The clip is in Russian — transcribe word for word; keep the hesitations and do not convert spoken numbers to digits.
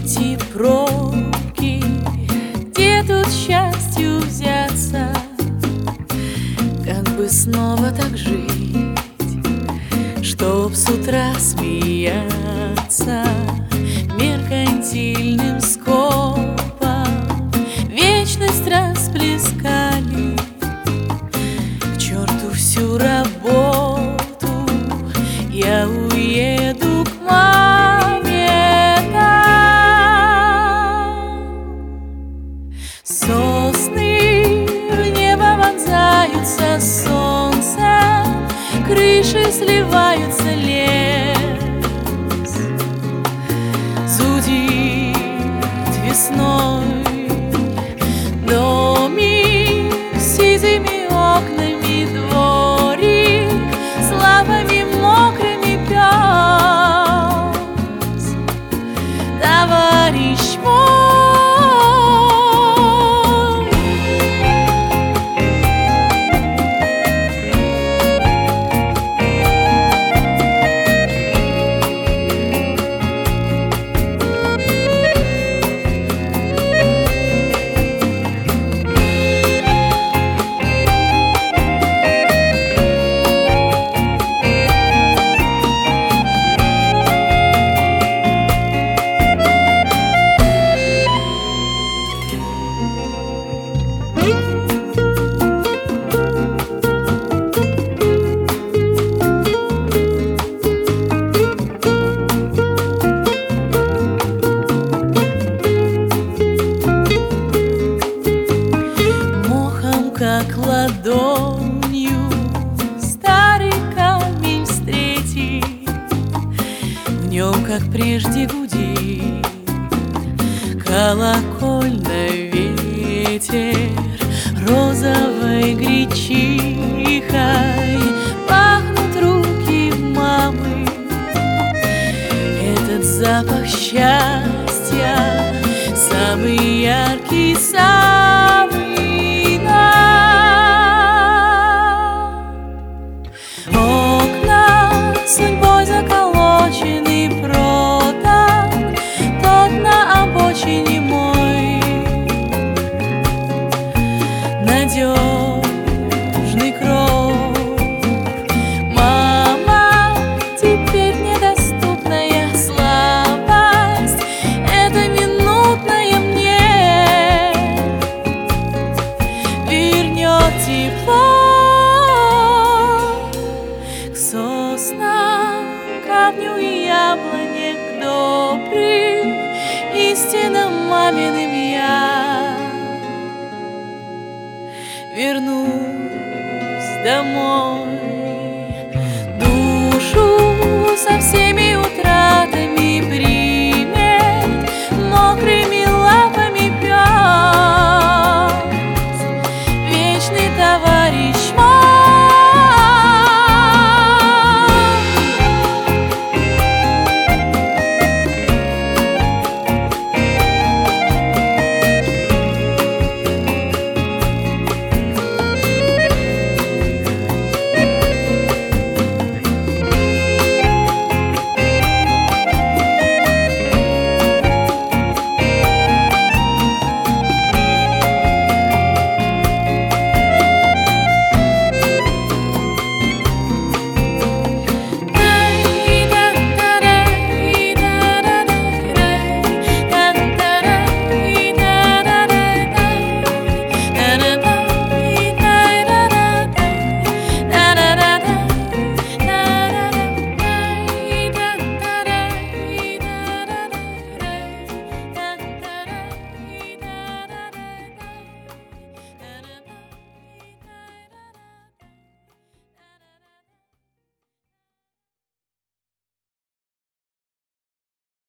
эти пробки, где тут счастью взяться, как бы снова так жить, чтоб с утра смеяться меркантильным скопом, вечность расплескали, к черту всю работу, я уеду к маме там. Сосны в небо вонзаются солнцем, крыши сливаются, лес зудит весной. Домик с сизыми окнами, дворик с лапами мокрыми, пес, товарищ мой. Как ладонью старый камень встретить, в нем, как прежде, гудит колокольный ветер розовой гречихой. Пахнут руки мамы, этот запах счастья самый яркий, самый. Судьбой заколоченный проток, тот на обочине мой, надежный кров. Мама, теперь недоступная слабость, это минутное мне вернет тепло. Соснам, камню и яблоне, к добрым истинным маминым я вернусь домой. Душу совсем